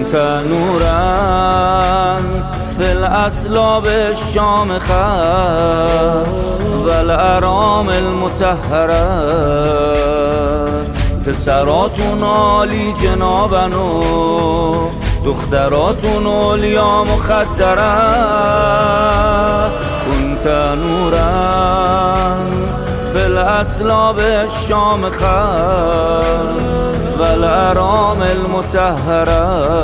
كنت نورا في الأسلاب الشامخة والأرام المطهرة پسراتون عالی جنابن و دختراتون اولیا مخدره كنت نورا في الأسلاب الشامخة والأرام المطهرة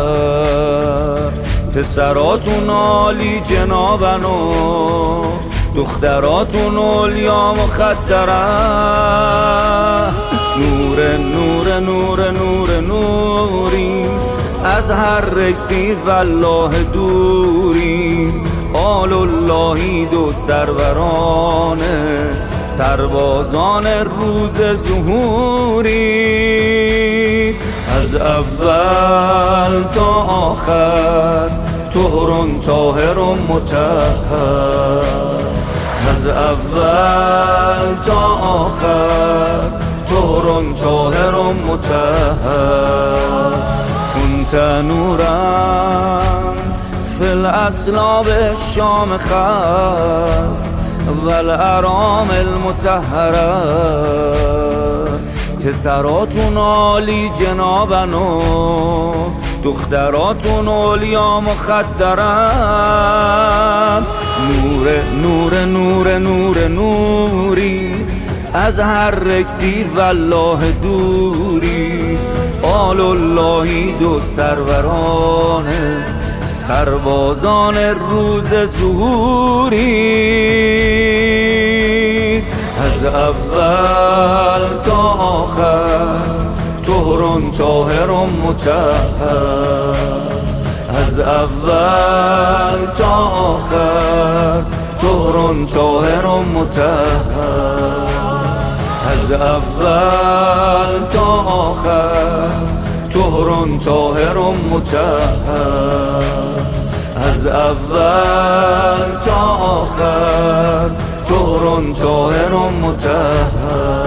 پسراتون عالی جنابن و دختراتون اولیا مخدره نور نور نور نور نوریم از هر رجسی والله دوریم آل اللهی دو سروران سربازان روز ظهوری از اول تا آخر طهر طاهر مطهر از اول تا آخر طهر طاهر مطهر كنت نورا في الأسلاب الشامخة والأرام المطهرة پسراتون عالی جنابن و دختراتون اولیا مخدرن نور نور نور نور نوری از هر رجسی والله دوری آل اللهی دو سروران سربازان روز ظهوری از اول تا آخر طهر طاهر مطهر از اول تا آخر طهر طاهر مطهر از اول تا آخر طهر طاهر مطهر از اول تا آخر طهر طاهر مطهر